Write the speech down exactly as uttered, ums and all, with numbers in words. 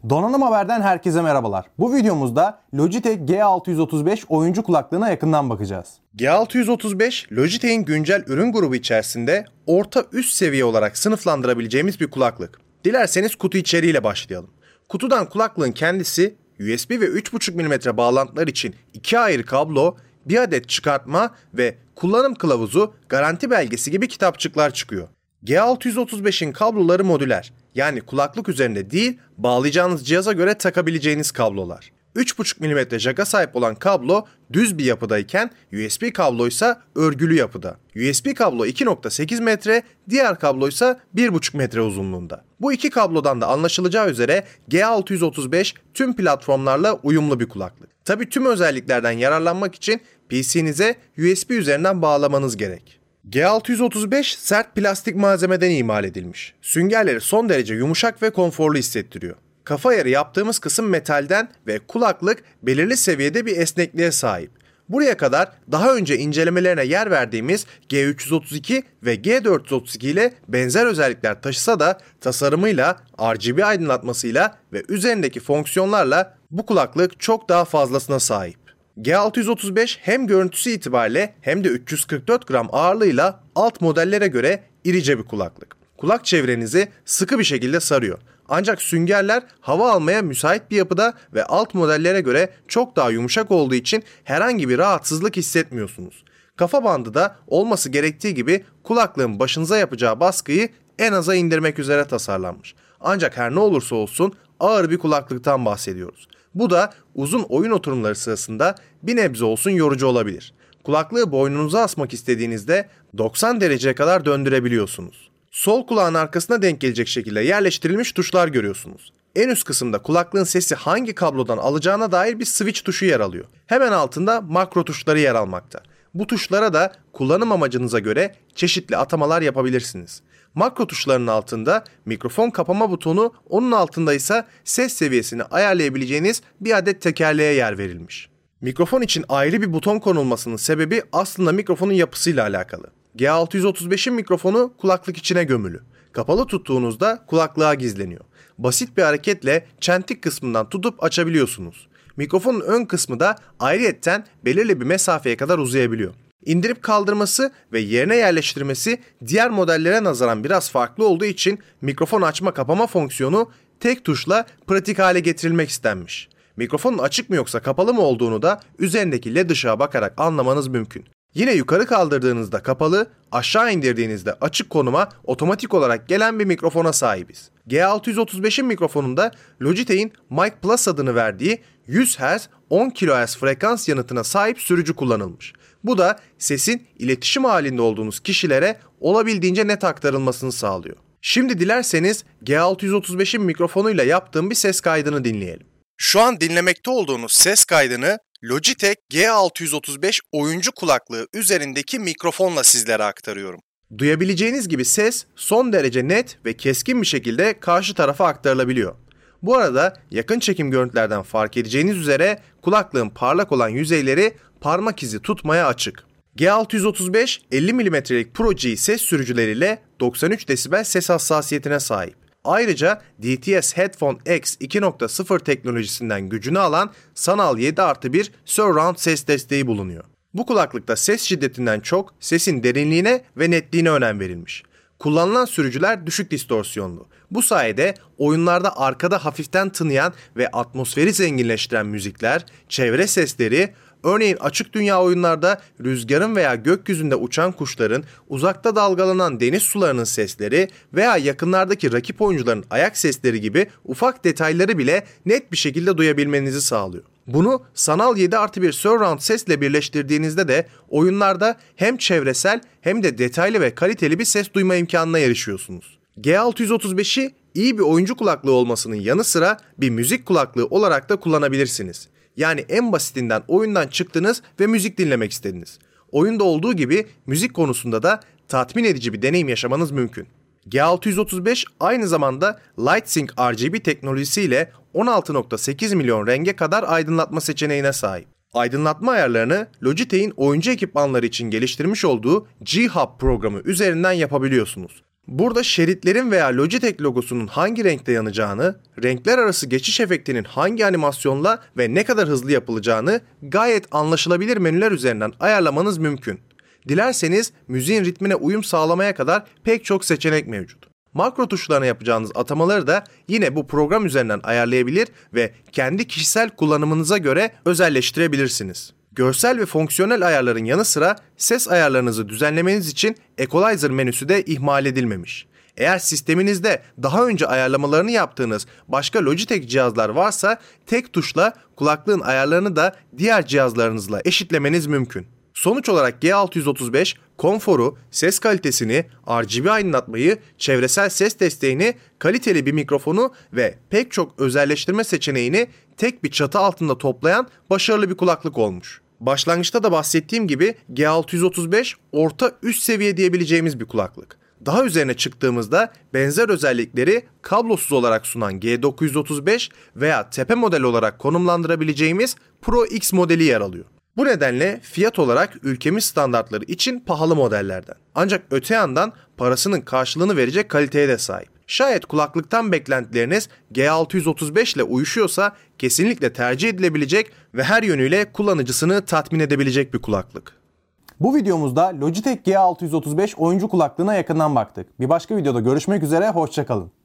Donanım Haber'den herkese merhabalar. Bu videomuzda Logitech G altı yüz otuz beş oyuncu kulaklığına yakından bakacağız. G altı yüz otuz beş, Logitech'in güncel ürün grubu içerisinde orta üst seviye olarak sınıflandırabileceğimiz bir kulaklık. Dilerseniz kutu içeriğiyle başlayalım. Kutudan kulaklığın kendisi, U S B ve üç buçuk milimetre bağlantılar için iki ayrı kablo, bir adet çıkartma ve kullanım kılavuzu, garanti belgesi gibi kitapçıklar çıkıyor. G altı yüz otuz beşin kabloları modüler. Yani kulaklık üzerinde değil, bağlayacağınız cihaza göre takabileceğiniz kablolar. üç buçuk milimetre jack'a sahip olan kablo düz bir yapıdayken U S B kablo ise örgülü yapıda. U S B kablo iki nokta sekiz metre, diğer kablo ise bir buçuk metre uzunluğunda. Bu iki kablodan da anlaşılacağı üzere G altı yüz otuz beş tüm platformlarla uyumlu bir kulaklık. Tabii tüm özelliklerden yararlanmak için P C'nize U S B üzerinden bağlamanız gerek. G altı yüz otuz beş sert plastik malzemeden imal edilmiş. Süngerleri son derece yumuşak ve konforlu hissettiriyor. Kafa ayarı yaptığımız kısım metalden ve kulaklık belirli seviyede bir esnekliğe sahip. Buraya kadar daha önce incelemelerine yer verdiğimiz G üç yüz otuz iki ve G dört yüz otuz iki ile benzer özellikler taşısa da tasarımıyla, R G B aydınlatmasıyla ve üzerindeki fonksiyonlarla bu kulaklık çok daha fazlasına sahip. G altı yüz otuz beş hem görüntüsü itibariyle hem de üç yüz kırk dört gram ağırlığıyla alt modellere göre irice bir kulaklık. Kulak çevrenizi sıkı bir şekilde sarıyor. Ancak süngerler hava almaya müsait bir yapıda ve alt modellere göre çok daha yumuşak olduğu için herhangi bir rahatsızlık hissetmiyorsunuz. Kafa bandı da olması gerektiği gibi kulaklığın başınıza yapacağı baskıyı en aza indirmek üzere tasarlanmış. Ancak her ne olursa olsun ağır bir kulaklıktan bahsediyoruz. Bu da uzun oyun oturumları sırasında bir nebze olsun yorucu olabilir. Kulaklığı boynunuza asmak istediğinizde doksan dereceye kadar döndürebiliyorsunuz. Sol kulağın arkasına denk gelecek şekilde yerleştirilmiş tuşlar görüyorsunuz. En üst kısımda kulaklığın sesi hangi kablodan alacağına dair bir switch tuşu yer alıyor. Hemen altında makro tuşları yer almakta. Bu tuşlara da kullanım amacınıza göre çeşitli atamalar yapabilirsiniz. Makro tuşlarının altında mikrofon kapama butonu, onun altında ise ses seviyesini ayarlayabileceğiniz bir adet tekerleğe yer verilmiş. Mikrofon için ayrı bir buton konulmasının sebebi aslında mikrofonun yapısıyla alakalı. G altı yüz otuz beşin mikrofonu kulaklık içine gömülü. Kapalı tuttuğunuzda kulaklığa gizleniyor. Basit bir hareketle çentik kısmından tutup açabiliyorsunuz. Mikrofonun ön kısmı da ayrıyetten belirli bir mesafeye kadar uzayabiliyor. İndirip kaldırması ve yerine yerleştirmesi diğer modellere nazaran biraz farklı olduğu için mikrofon açma kapama fonksiyonu tek tuşla pratik hale getirilmek istenmiş. Mikrofonun açık mı yoksa kapalı mı olduğunu da üzerindeki led ışığa bakarak anlamanız mümkün. Yine yukarı kaldırdığınızda kapalı, aşağı indirdiğinizde açık konuma otomatik olarak gelen bir mikrofona sahibiz. G altı yüz otuz beşin mikrofonunda Logitech'in Mic Plus adını verdiği yüz hertz on kilohertz frekans yanıtına sahip sürücü kullanılmış. Bu da sesin iletişim halinde olduğunuz kişilere olabildiğince net aktarılmasını sağlıyor. Şimdi dilerseniz G altı yüz otuz beşin mikrofonuyla yaptığım bir ses kaydını dinleyelim. Şu an dinlemekte olduğunuz ses kaydını Logitech G altı yüz otuz beş oyuncu kulaklığı üzerindeki mikrofonla sizlere aktarıyorum. Duyabileceğiniz gibi ses son derece net ve keskin bir şekilde karşı tarafa aktarılabiliyor. Bu arada yakın çekim görüntülerden fark edeceğiniz üzere kulaklığın parlak olan yüzeyleri parmak izi tutmaya açık. G altı yüz otuz beş elli milimetrelik Pro G ses sürücüleriyle doksan üç desibel ses hassasiyetine sahip. Ayrıca D T S Headphone X iki nokta sıfır teknolojisinden gücünü alan sanal yedi artı bir surround ses desteği bulunuyor. Bu kulaklıkta ses şiddetinden çok sesin derinliğine ve netliğine önem verilmiş. Kullanılan sürücüler düşük distorsiyonlu. Bu sayede oyunlarda arkada hafiften tınıyan ve atmosferi zenginleştiren müzikler, çevre sesleri, örneğin açık dünya oyunlarda rüzgarın veya gökyüzünde uçan kuşların, uzakta dalgalanan deniz sularının sesleri veya yakınlardaki rakip oyuncuların ayak sesleri gibi ufak detayları bile net bir şekilde duyabilmenizi sağlıyor. Bunu sanal yedi artı bir surround sesle birleştirdiğinizde de oyunlarda hem çevresel hem de detaylı ve kaliteli bir ses duyma imkanına erişiyorsunuz. G altı yüz otuz beşi iyi bir oyuncu kulaklığı olmasının yanı sıra bir müzik kulaklığı olarak da kullanabilirsiniz. Yani en basitinden oyundan çıktınız ve müzik dinlemek istediniz. Oyunda olduğu gibi müzik konusunda da tatmin edici bir deneyim yaşamanız mümkün. G altı yüz otuz beş aynı zamanda LightSync R G B teknolojisiyle on altı nokta sekiz milyon renge kadar aydınlatma seçeneğine sahip. Aydınlatma ayarlarını Logitech'in oyuncu ekipmanları için geliştirmiş olduğu G-Hub programı üzerinden yapabiliyorsunuz. Burada şeritlerin veya Logitech logosunun hangi renkte yanacağını, renkler arası geçiş efektinin hangi animasyonla ve ne kadar hızlı yapılacağını gayet anlaşılabilir menüler üzerinden ayarlamanız mümkün. Dilerseniz müziğin ritmine uyum sağlamaya kadar pek çok seçenek mevcut. Makro tuşlarına yapacağınız atamaları da yine bu program üzerinden ayarlayabilir ve kendi kişisel kullanımınıza göre özelleştirebilirsiniz. Görsel ve fonksiyonel ayarların yanı sıra ses ayarlarınızı düzenlemeniz için Equalizer menüsü de ihmal edilmemiş. Eğer sisteminizde daha önce ayarlamalarını yaptığınız başka Logitech cihazlar varsa tek tuşla kulaklığın ayarlarını da diğer cihazlarınızla eşitlemeniz mümkün. Sonuç olarak G altı yüz otuz beş konforu, ses kalitesini, R G B aydınlatmayı, çevresel ses desteğini, kaliteli bir mikrofonu ve pek çok özelleştirme seçeneğini tek bir çatı altında toplayan başarılı bir kulaklık olmuş. Başlangıçta da bahsettiğim gibi G altı yüz otuz beş orta üst seviye diyebileceğimiz bir kulaklık. Daha üzerine çıktığımızda benzer özellikleri kablosuz olarak sunan G dokuz yüz otuz beş veya tepe model olarak konumlandırabileceğimiz Pro X modeli yer alıyor. Bu nedenle fiyat olarak ülkemiz standartları için pahalı modellerden. Ancak öte yandan parasının karşılığını verecek kaliteye de sahip. Şayet kulaklıktan beklentileriniz G altı yüz otuz beş ile uyuşuyorsa kesinlikle tercih edilebilecek ve her yönüyle kullanıcısını tatmin edebilecek bir kulaklık. Bu videomuzda Logitech G altı yüz otuz beş oyuncu kulaklığına yakından baktık. Bir başka videoda görüşmek üzere, hoşça kalın.